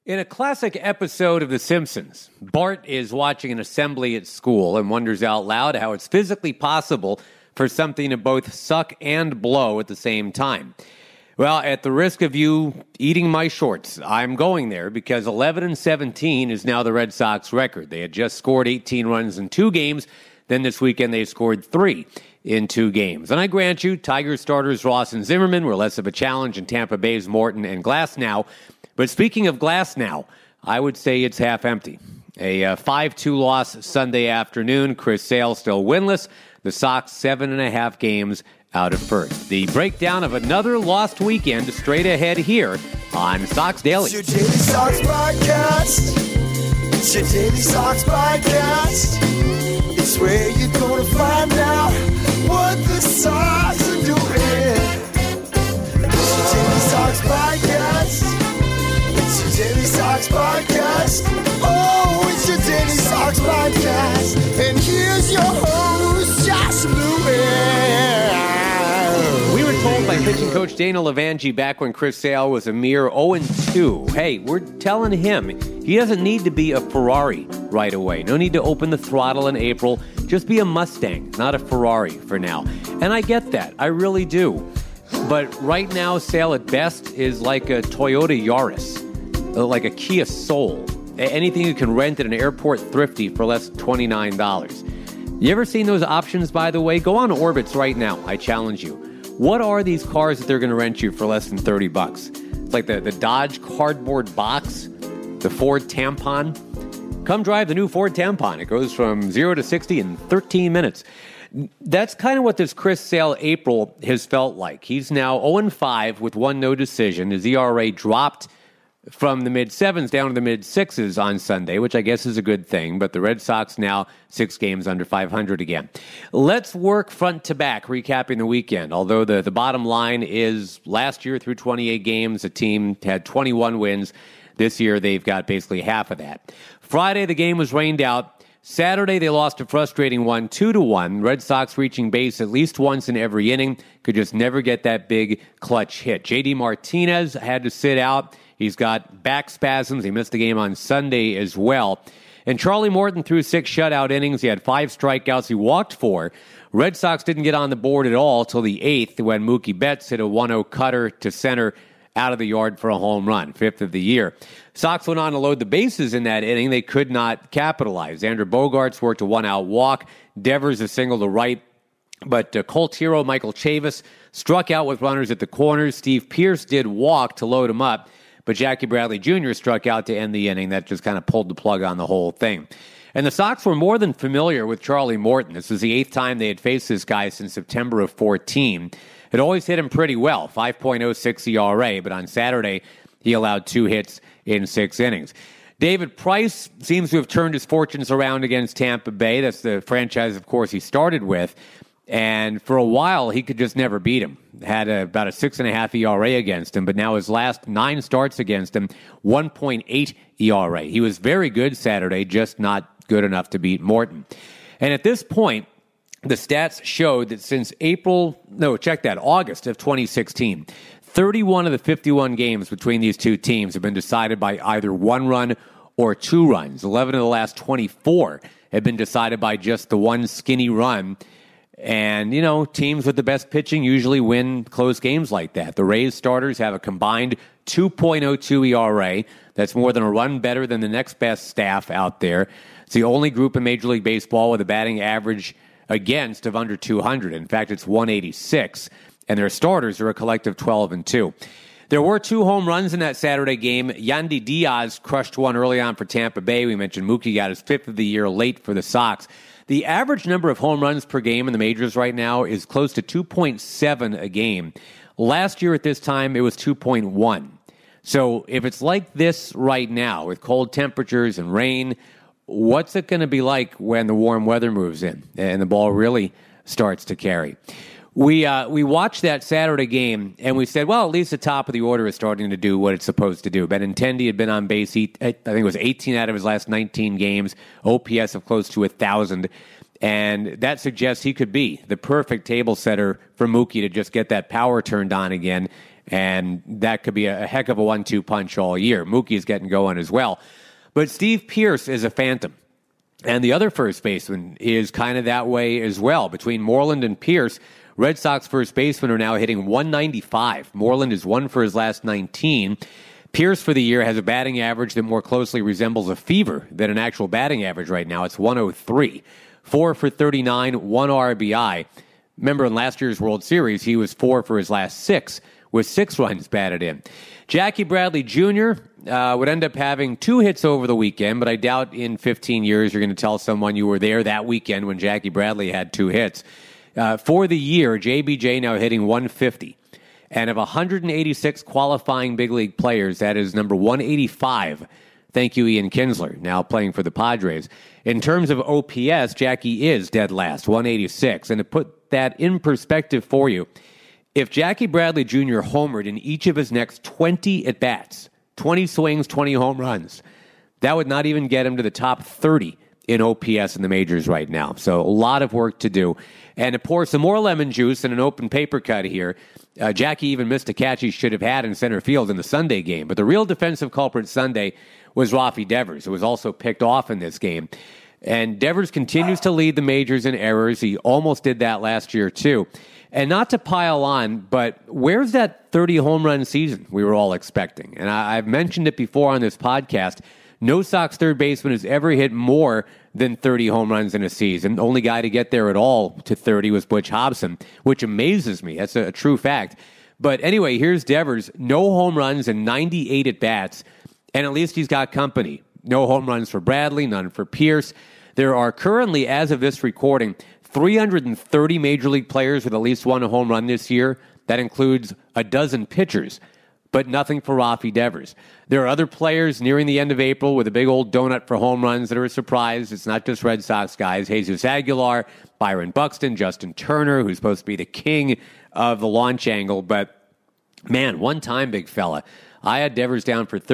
In a classic episode of The Simpsons, Bart is watching an assembly at school and wonders out loud how it's physically possible for something to both suck and blow at the same time. Well, at the risk of you eating my shorts, I'm going there because 11-17 is now the Red Sox record. They had just scored 18 runs in 2 games. Then this weekend they scored 3 in 2 games. And I grant you, Tigers starters Ross and Zimmerman were less of a challenge in Tampa Bay's Morton and Glasnow. But speaking of Glasnow, I would say it's half empty. A 5-2 loss Sunday afternoon. Chris Sale still winless. The Sox 7.5 games out of first. The breakdown of another lost weekend straight ahead here on Sox Daily. It's your Daily Sox Podcast. It's your Daily Sox Podcast. It's where you're going to find out what the Sox are doing. It's your Daily Sox Podcast. It's your Daily Sox Podcast. Oh, it's your Daily Sox Podcast. And here's your host, Josh Lewin. We were told by pitching coach Dana Levangie back when Chris Sale was a mere 0-2. Hey, we're telling him he doesn't need to be a Ferrari right away. No need to open the throttle in April. Just be a Mustang, not a Ferrari for now. And I get that. I really do. But right now, Sale at best is like a Toyota Yaris, like a Kia Soul. Anything you can rent at an airport thrifty for less than $29. You ever seen those options, by the way? Go on Orbitz right now. I challenge you. What are these cars that they're going to rent you for less than $30? It's like the Dodge cardboard box, the Ford Tampon. Come drive the new Ford Tampon. It goes from 0 to 60 in 13 minutes. That's kind of what this Chris Sale April has felt like. He's now 0-5 with 1 no decision. His ERA dropped from the mid-7s down to the mid-6s on Sunday, which I guess is a good thing, but the Red Sox now 6 games under 500 again. Let's work front to back, recapping the weekend. Although the bottom line is last year through 28 games, the team had 21 wins. This year, they've got basically half of that. Friday, the game was rained out. Saturday, they lost a frustrating one, 2-1. Red Sox reaching base at least once in every inning, could just never get that big clutch hit. J.D. Martinez had to sit out. He's got back spasms. He missed the game on Sunday as well. And Charlie Morton threw 6 shutout innings. He had 5 strikeouts. He walked 4. Red Sox didn't get on the board at all till the 8th when Mookie Betts hit a 1-0 cutter to center out of the yard for a home run, 5th of the year. Sox went on to load the bases in that inning. They could not capitalize. Xander Bogaerts worked a 1-out walk. Devers a single to right. But Colt hero Michael Chavis struck out with runners at the corners. Steve Pearce did walk to load him up. But Jackie Bradley Jr. struck out to end the inning. That just kind of pulled the plug on the whole thing. And the Sox were more than familiar with Charlie Morton. This was the 8th time they had faced this guy since September of 14. It always hit him pretty well, 5.06 ERA, but on Saturday, he allowed 2 hits in 6 innings. David Price seems to have turned his fortunes around against Tampa Bay. That's the franchise, of course, he started with. And for a while, he could just never beat him. Had about a 6.5 ERA against him, but now his last 9 starts against him, 1.8 ERA. He was very good Saturday, just not good enough to beat Morton. And at this point, the stats showed that since August of 2016, 31 of the 51 games between these two teams have been decided by either 1 run or 2 runs. 11 of the last 24 have been decided by just the 1 skinny run. And, teams with the best pitching usually win close games like that. The Rays starters have a combined 2.02 ERA. That's more than a run better than the next best staff out there. It's the only group in Major League Baseball with a batting average against of under 200. In fact, it's 186. And their starters are a collective 12-2. There were 2 home runs in that Saturday game. Yandy Diaz crushed one early on for Tampa Bay. We mentioned Mookie got his 5th of the year late for the Sox. The average number of home runs per game in the majors right now is close to 2.7 a game. Last year at this time, it was 2.1. So if it's like this right now with cold temperatures and rain, what's it going to be like when the warm weather moves in and the ball really starts to carry? We watched that Saturday game, and we said, well, at least the top of the order is starting to do what it's supposed to do. Benintendi had been on base, I think it was 18 out of his last 19 games, OPS of close to 1,000, and that suggests he could be the perfect table setter for Mookie to just get that power turned on again And that could be a heck of a 1-2 punch all year. Mookie's getting going as well. But Steve Pearce is a phantom. And the other first baseman is kind of that way as well. Between Moreland and Pearce, Red Sox first basemen are now hitting 195. Moreland is 1 for his last 19. Pearce for the year has a batting average that more closely resembles a fever than an actual batting average right now. It's 103. 4 for 39, 1 RBI. Remember in last year's World Series, he was 4 for his last 6, with 6 runs batted in. Jackie Bradley Jr. Would end up having 2 hits over the weekend, but I doubt in 15 years you're going to tell someone you were there that weekend when Jackie Bradley had 2 hits. For the year, JBJ now hitting 150. And of 186 qualifying big league players, that is number 185. Thank you, Ian Kinsler, now playing for the Padres. In terms of OPS, Jackie is dead last, 186. And to put that in perspective for you, if Jackie Bradley Jr. homered in each of his next 20 at-bats, 20 swings, 20 home runs, that would not even get him to the top 30 in OPS in the majors right now. So a lot of work to do. And to pour some more lemon juice in an open paper cut here, Jackie even missed a catch he should have had in center field in the Sunday game. But the real defensive culprit Sunday was Rafi Devers, who was also picked off in this game. And Devers continues to lead the majors in errors. He almost did that last year, too. And not to pile on, but where's that 30 home run season we were all expecting? And I've mentioned it before on this podcast. No Sox third baseman has ever hit more than 30 home runs in a season. The only guy to get there at all to 30 was Butch Hobson, which amazes me. That's a true fact. But anyway, here's Devers. No home runs and 98 at-bats. And at least he's got company. No home runs for Bradley, none for Pearce. There are currently, as of this recording, 330 Major League players with at least 1 home run this year. That includes a dozen pitchers, but nothing for Rafi Devers. There are other players nearing the end of April with a big old donut for home runs that are a surprise. It's not just Red Sox guys. Jesus Aguilar, Byron Buxton, Justin Turner, who's supposed to be the king of the launch angle. But, man, one time, big fella, I had Devers down for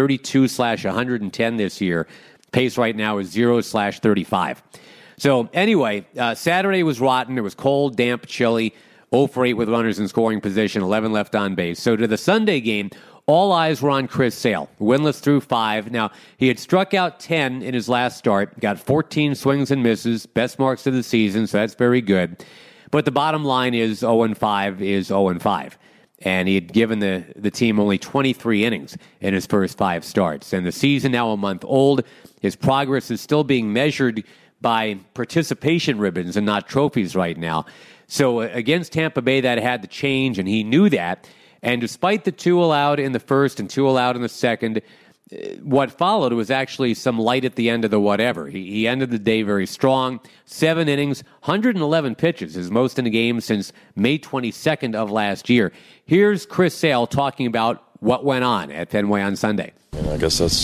32/110 this year. Pace right now is 0/35. So anyway, Saturday was rotten. It was cold, damp, chilly. 0 for 8 with runners in scoring position, 11 left on base. So to the Sunday game, all eyes were on Chris Sale, winless through 5. Now, he had struck out 10 in his last start, got 14 swings and misses, best marks of the season, so that's very good. But the bottom line is 0-5 is 0-5. And he had given the team only 23 innings in his first 5 starts. And the season now a month old. His progress is still being measured by participation ribbons and not trophies right now. So against Tampa Bay, that had to change, and he knew that. And despite the 2 allowed in the first and 2 allowed in the second, what followed was actually some light at the end of the whatever. He ended the day very strong. 7 innings, 111 pitches, his most in a game since May 22nd of last year. Here's Chris Sale talking about what went on at Fenway on Sunday. And I guess that's,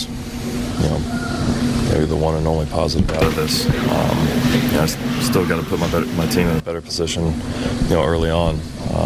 maybe the one and only positive out of this. I still got to put my team in a better position, early on.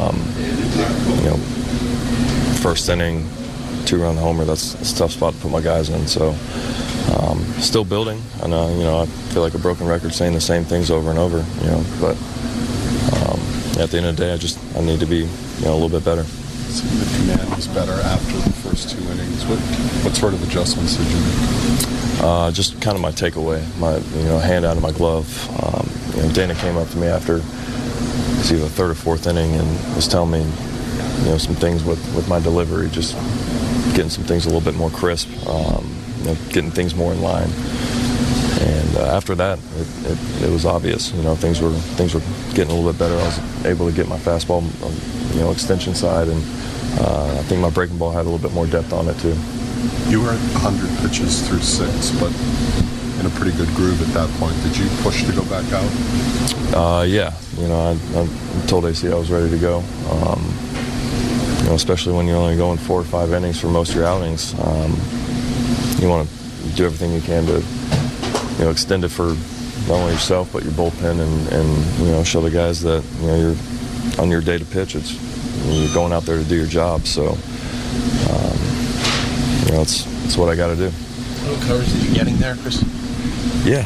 First inning, 2-run homer, that's a tough spot to put my guys in. So still building. And, I feel like a broken record saying the same things over and over, but at the end of the day, I need to be, a little bit better. The command was better after the first 2 innings. What sort of adjustments did you make? Just kind of my takeaway, my hand out of my glove. Dana came up to me after it's either the 3rd or 4th inning and was telling me, some things with my delivery, just getting some things a little bit more crisp, getting things more in line. And after that, it was obvious. Things were getting a little bit better. I was able to get my fastball, extension side, and I think my breaking ball had a little bit more depth on it too. You were at 100 pitches through 6, but in a pretty good groove at that point. Did you push to go back out? Yeah. I told AC I was ready to go. Especially when you're only going 4 or 5 innings for most of your outings. You want to do everything you can to, extend it for not only yourself but your bullpen and show the guys that you're on your day to pitch. You're going out there to do your job. So it's what I got to do. What coverage are you getting there, Chris? Yeah,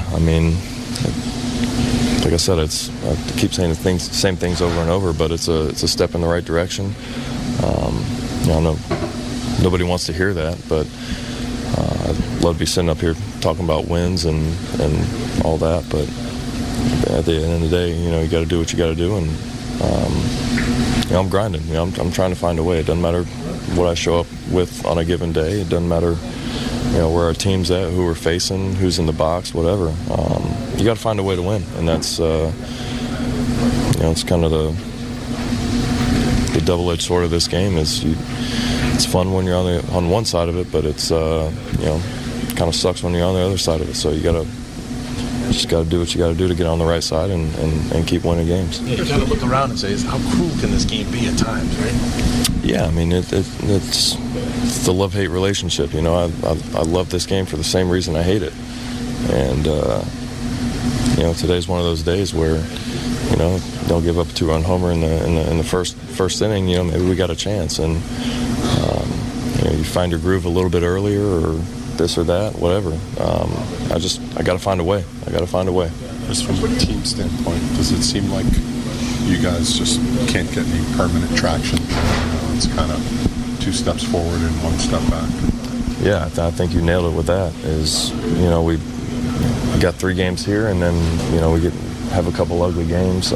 like I said, I keep saying the same things over and over, but it's a step in the right direction. I know nobody wants to hear that, but I'd love to be sitting up here talking about wins and all that. But at the end of the day, you got to do what you got to do, and I'm grinding. I'm trying to find a way. It doesn't matter what I show up with on a given day. It doesn't matter, where our team's at, who we're facing, who's in the box, whatever. You got to find a way to win, and that's it's kind of the double-edged sword of this game. It's fun when you're on one side of it, but it's kind of sucks when you're on the other side of it. So you just got to do what you got to do to get on the right side and keep winning games. Yeah, you got to look around and say, how cruel can this game be at times, right? Yeah, I mean, it's the love-hate relationship. I love this game for the same reason I hate it. And, today's one of those days where, they'll give up a 2-run homer in the first inning, maybe we got a chance. And, you find your groove a little bit earlier or this or that, whatever. I got to find a way. Just from a team standpoint, does it seem like you guys just can't get any permanent traction? It's kind of 2 steps forward and 1 step back. Yeah, I think you nailed it with that. We got 3 games here, and then we have a couple ugly games.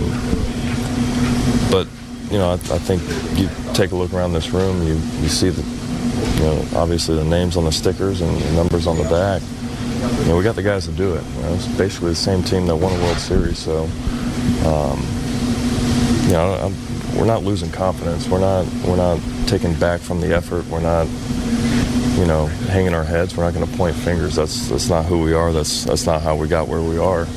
But I think you take a look around this room, you see obviously the names on the stickers and the numbers on the back. We got the guys to do it. It's basically the same team that won a World Series. So, we're not losing confidence. We're not taking back from the effort. We're not, hanging our heads. We're not going to point fingers. That's not who we are. That's not how we got where we are.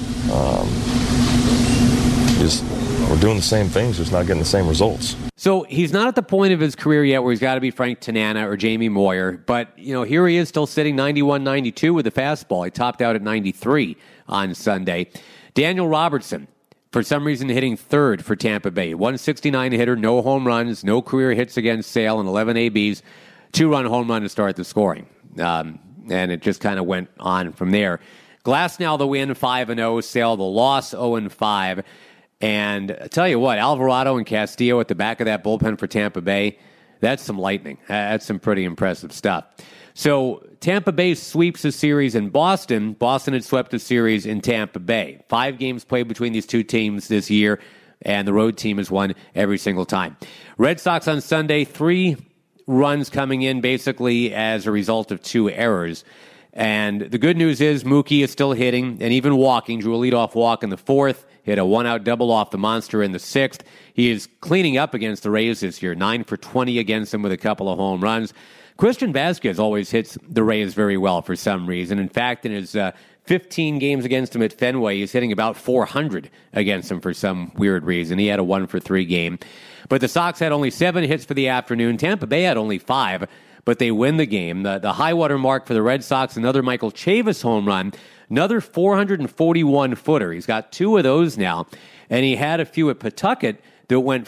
We're doing the same things, just not getting the same results. So he's not at the point of his career yet where he's got to be Frank Tanana or Jamie Moyer, but here he is still sitting 91-92 with the fastball. He topped out at 93 on Sunday. Daniel Robertson, for some reason, hitting third for Tampa Bay. 169 hitter, no home runs, no career hits against Sale, and 11 ABs. 2-run home run to start the scoring. And it just kind of went on from there. Glasnow the win, 5-0. Sale the loss, 0-5. And I tell you what, Alvarado and Castillo at the back of that bullpen for Tampa Bay, that's some lightning. That's some pretty impressive stuff. So Tampa Bay sweeps a series in Boston. Boston had swept a series in Tampa Bay. 5 games played between these 2 teams this year, and the road team has won every single time. Red Sox on Sunday, 3 runs coming in basically as a result of 2 errors. And the good news is Mookie is still hitting and even walking. Drew a leadoff walk in the 4th. Hit a 1-out double off the monster in the 6th. He is cleaning up against the Rays this year. 9 for 20 against them with a couple of home runs. Christian Vasquez always hits the Rays very well for some reason. In fact, in his 15 games against him at Fenway, he's hitting about 400 against him for some weird reason. He had a 1-for-3 game. But the Sox had only 7 hits for the afternoon. Tampa Bay had only 5, but they win the game. The high water mark for the Red Sox, another Michael Chavis home run. Another 441-footer. He's got 2 of those now. And he had a few at Pawtucket that went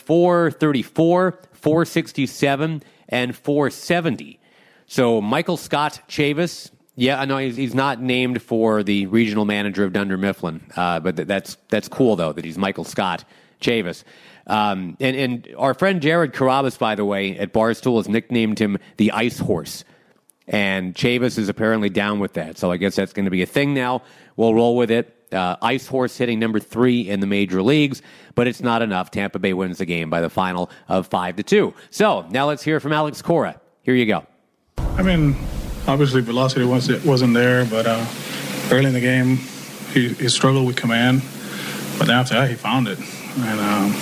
434, 467, and 470. So Michael Scott Chavis, yeah, I know he's not named for the regional manager of Dunder Mifflin, but that's cool, though, that he's Michael Scott Chavis. And our friend Jared Carabas, by the way, at Barstool has nicknamed him the Ice Horse. And Chavis is apparently down with that. So I guess that's going to be a thing now. We'll roll with it. Ice Horse hitting number 3 in the major leagues, but it's not enough. Tampa Bay wins the game by the final of 5-2. So now let's hear from Alex Cora. Here you go. I mean, obviously velocity wasn't there, but early in the game he struggled with command. But then after that he found it. And,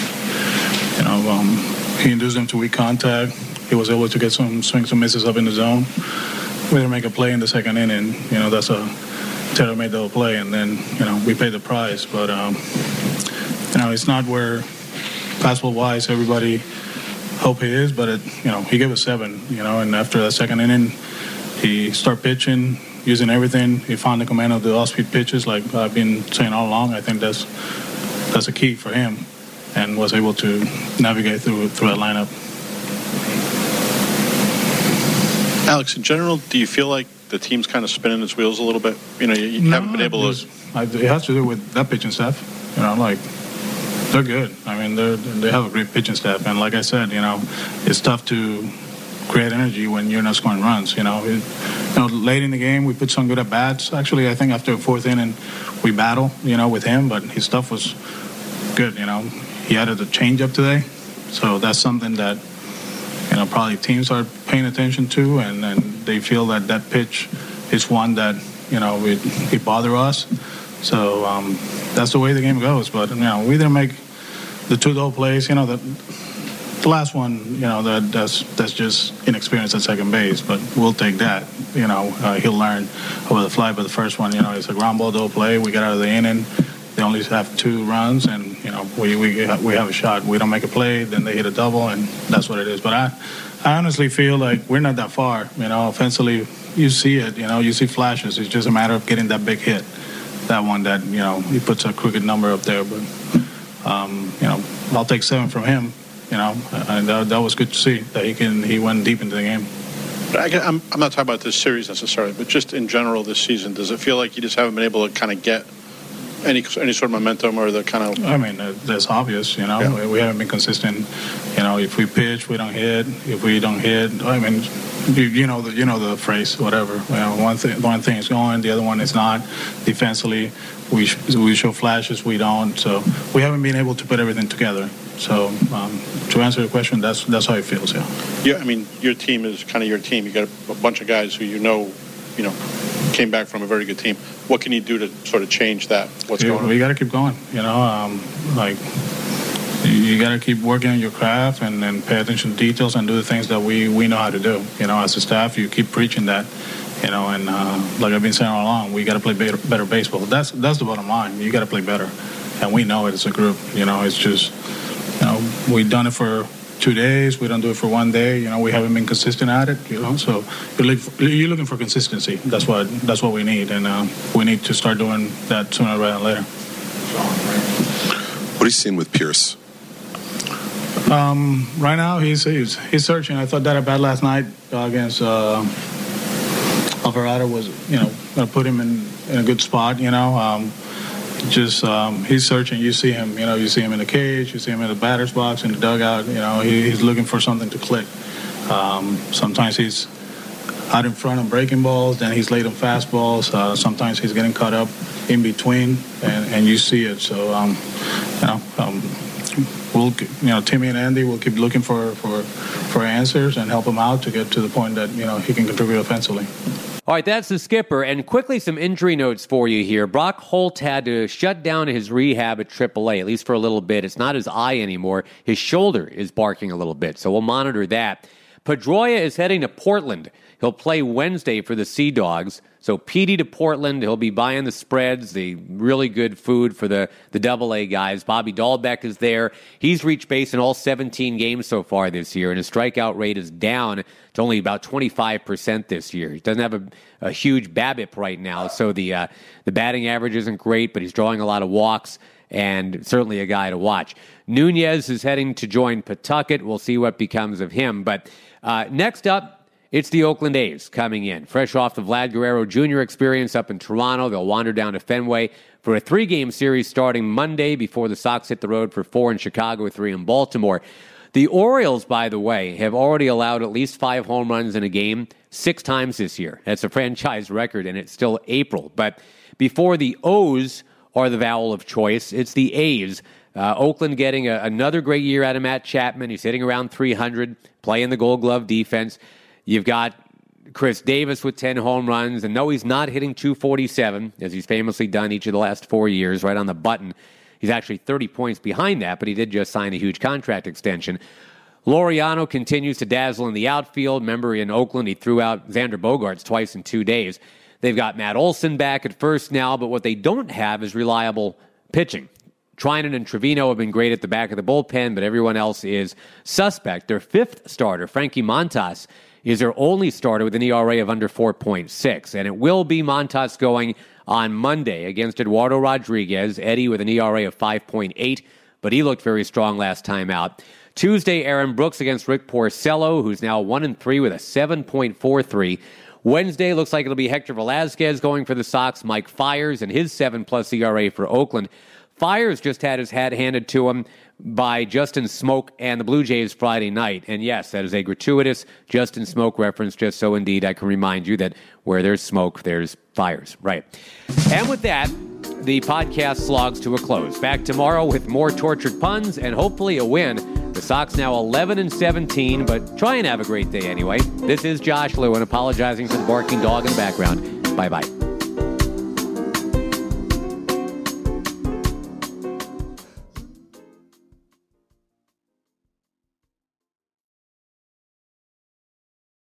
he induced him to weak contact. He was able to get some swings and misses up in the zone. We didn't make a play in the 2nd inning. That's a tailor-made double play, and then, we paid the price. But, it's not where fastball-wise everybody hope he is, but, he gave us 7, and after the 2nd inning, he started pitching, using everything. He found the command of the off-speed pitches, like I've been saying all along. I think that's a key for him, and was able to navigate through that lineup. Alex, in general, do you feel like the team's kind of spinning its wheels a little bit? You haven't been able to... It has to do with that pitching staff. They're good. I mean, they have a great pitching staff. And like I said, it's tough to create energy when you're not scoring runs. Late in the game, we put some good at bats. Actually, I think after the fourth inning, we battled, with him, but his stuff was good. He added a changeup today, so that's something that probably teams are paying attention to, and they feel that pitch is one that it bother us. So that's the way the game goes. But we either make the two double plays. The last one, that's just inexperience at second base, but we'll take that. He'll learn over the fly. But the first one, it's a ground ball double play. We got out of the inning. They only have 2 runs, and we have a shot. We don't make a play, then they hit a double, and that's what it is. But I honestly feel like we're not that far. Offensively, you see it. You see flashes. It's just a matter of getting that big hit. That one that he puts a crooked number up there. But I'll take 7 from him. And that was good to see that he went deep into the game. But I'm not talking about this series necessarily, but just in general this season, does it feel like you just haven't been able to kind of get any sort of momentum or the kind of? I mean, that's obvious. Yeah. We haven't been consistent. If we pitch, we don't hit. If we don't hit, I mean, you know the phrase, whatever. One thing is going, the other one is not. Defensively, we show flashes, we don't. So we haven't been able to put everything together. So to answer your question, that's how it feels. Yeah. I mean, your team is kind of your team. You got a bunch of guys who came back from a very good team. What can you do to sort of change that? What's going on? We got to keep going. You got to keep working on your craft and pay attention to details and do the things that we know how to do. As a staff, you keep preaching that. And like I've been saying all along, we got to play better baseball. That's the bottom line. You got to play better, and we know it as a group. It's just we've done it for 2 days. We don't do it for 1 day. We haven't been consistent at it. So you're looking for consistency. That's what we need, and we need to start doing that sooner rather than later. What are you seeing with Pierce? Right now, he's searching. I thought that at bat last night against Alvarado was going to put him in a good spot. He's searching. You see him. You see him in the cage. You see him in the batter's box, in the dugout. He's looking for something to click. Sometimes he's out in front of breaking balls. Then he's late on fastballs. Sometimes he's getting caught up in between, and you see it. So we'll Timmy and Andy will keep looking for answers and help him out to get to the point that he can contribute offensively. All right, that's the skipper. And quickly, some injury notes for you here. Brock Holt had to shut down his rehab at AAA, at least for a little bit. It's not his eye anymore. His shoulder is barking a little bit, so we'll monitor that. Pedroia is heading to Portland. He'll play Wednesday for the Sea Dogs. So Petey to Portland. He'll be buying the spreads, the really good food for the AA guys. Bobby Dahlbeck is there. He's reached base in all 17 games so far this year, and his strikeout rate is down to only about 25% this year. He doesn't have a huge BABIP right now, so the batting average isn't great, but he's drawing a lot of walks, and certainly a guy to watch. Nunez is heading to join Pawtucket. We'll see what becomes of him. But next up, it's the Oakland A's coming in. Fresh off the Vlad Guerrero Jr. experience up in Toronto, they'll wander down to Fenway for a 3-game series starting Monday before the Sox hit the road for 4 in Chicago, 3 in Baltimore. The Orioles, by the way, have already allowed at least 5 home runs in a game 6 times this year. That's a franchise record, and it's still April. But before the O's are the vowel of choice, it's the A's. Oakland getting another great year out of Matt Chapman. He's hitting around 300, playing the Gold Glove defense. You've got Chris Davis with 10 home runs, and no, he's not hitting 247, as he's famously done each of the last 4 years, right on the button. He's actually 30 points behind that, but he did just sign a huge contract extension. Laureano continues to dazzle in the outfield. Remember, in Oakland, he threw out Xander Bogaerts twice in 2 days. They've got Matt Olson back at first now, but what they don't have is reliable pitching. Trinan and Trevino have been great at the back of the bullpen, but everyone else is suspect. Their 5th starter, Frankie Montas, is their only starter with an ERA of under 4.6. And it will be Montas going on Monday against Eduardo Rodriguez. Eddie with an ERA of 5.8, but he looked very strong last time out. Tuesday, Aaron Brooks against Rick Porcello, who's now 1-3 with a 7.43. Wednesday, looks like it'll be Hector Velasquez going for the Sox. Mike Fiers and his 7+ ERA for Oakland. Fiers just had his hat handed to him by Justin Smoke and the Blue Jays Friday night. And yes, that is a gratuitous Justin Smoke reference, just so indeed I can remind you that where there's smoke, there's fires. Right. And with that, the podcast slogs to a close. Back tomorrow with more tortured puns and hopefully a win. The Sox now 11-17, but try and have a great day anyway. This is Josh Lewin apologizing for the barking dog in the background. Bye-bye.